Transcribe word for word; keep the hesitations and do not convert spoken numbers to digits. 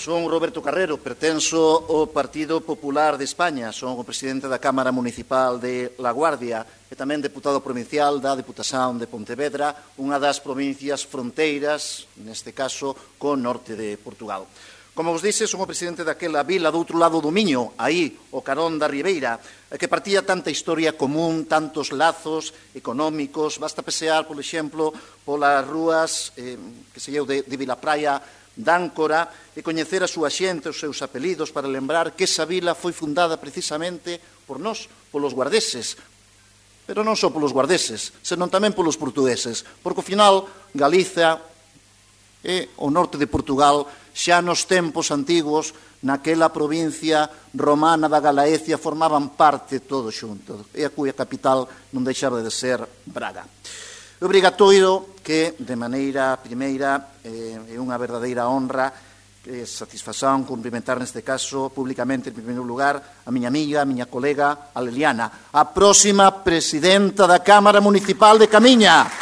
Son Roberto Carrero, pertenzo ao Partido Popular de España, son o presidente da Cámara Municipal de La Guardia e tamén deputado provincial da Deputación de Pontevedra, unha das provincias fronteiras, neste caso, co norte de Portugal. Como vos dixe, son o presidente daquela vila do outro lado do Miño, aí, o carón da Ribeira, que partía tanta historia común, tantos lazos económicos. Basta pasear, por exemplo, polas rúas eh, que se lleu de, de Vilapraia, d'Áncora, e coñecer a súa xente, os seus apelidos, para lembrar que esa vila foi fundada precisamente por nós, polos guardeses. Pero non só polos guardeses, senón tamén polos portugueses, porque ao final Galiza e o norte de Portugal xa nos tempos antigos, naquela provincia romana da Galaecia, formaban parte todo xunto, e a cuya capital non deixaba de ser Braga. É obrigatorio que, de maneira primeira, é unha verdadeira honra, e satisfacción, cumprimentar neste caso públicamente, en primeiro lugar, a miña amiga, a miña colega, a Leliana, a próxima presidenta da Cámara Municipal de Camiña.